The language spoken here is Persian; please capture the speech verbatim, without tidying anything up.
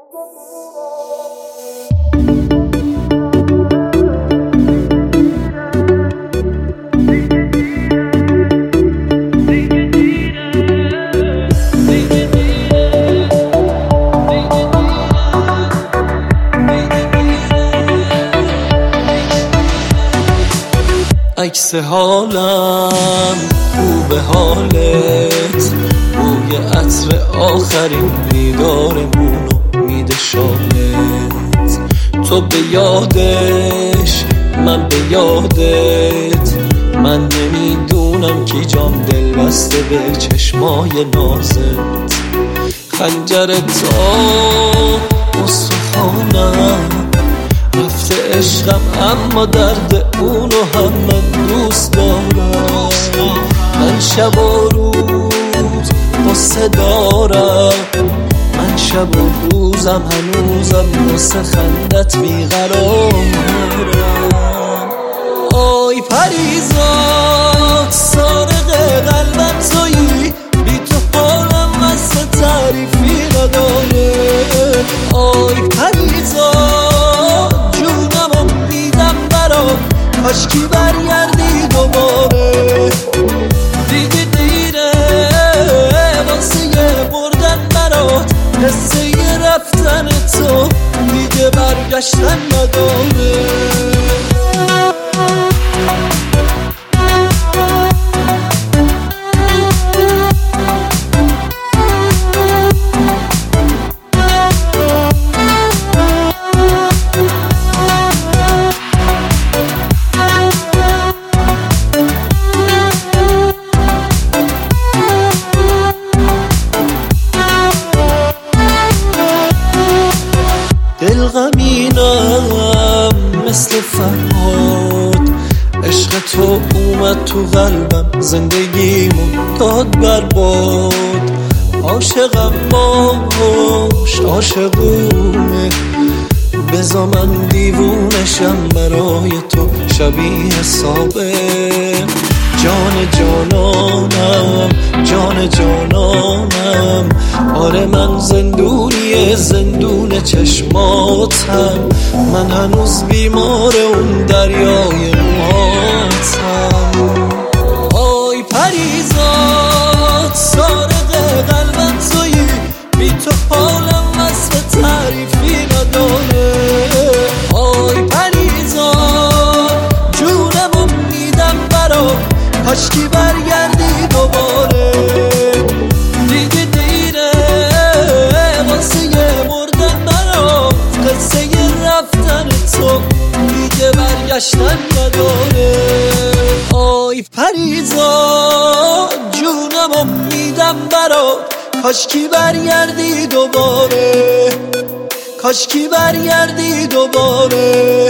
عکس حالم خوب حالت، بوی عطر آخرین دیدارمونو میده شالت. تو به یادش من به یادت، من نمیدونم کی جام دل بسته به چشمای نازت. خنجر تا استخوانم رفته عشقم، اما درد اونو هم من دوست دارم. من شب و روز قصه دارم، من شب و روزم هنوزم واسه خندت بیقرارم. آی پریزاد سارق قلبم تویی، بی تو حالم واسه تعریفی نداره. آی پریزاد جونمو میدم برات، کاشکی برگردی دوباره. دیگه دیره واسه بردن برات، قصه رفتن تو دیگه برگشتن نداره. دل غمینم مثل فرهاد، عشق تو اومد تو قلبم، زندگیمو داد برباد. عاشقم باش عاشقونه، بذار من دیوونشم برای تو شبیه سابه. جان جانانم جان جانانم، آره من زندونی زندون چشماتم. من هنوز بیمار اون دریای موهاتم. آی پریزاد سارق قلبم تویی، بی تو حالم وصف تعریفی نداره. آی پریزاد جونمو میدم برات، کاشکی برگردی دوباره. دیگه دیره واسه مردن برات، قصه رفتن تو دیگه برگشتن نداره. آی پریزاد جونمو میدم برات، کاشکی برگردی دوباره، کاشکی برگردی دوباره.